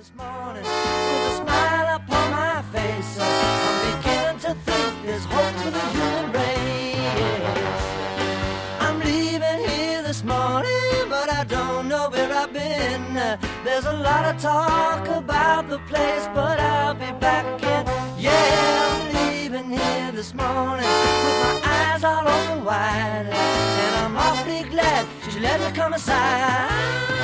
this morning with a smile upon my face. I'm beginning to think there's hope for the human race. I'm leaving here this morning, but I don't know where I've been. There's a lot of talk about the place, but I'll be back in. Yeah, I'm leaving here this morning with my eyes all open wide, and I'm awfully glad she let me come aside.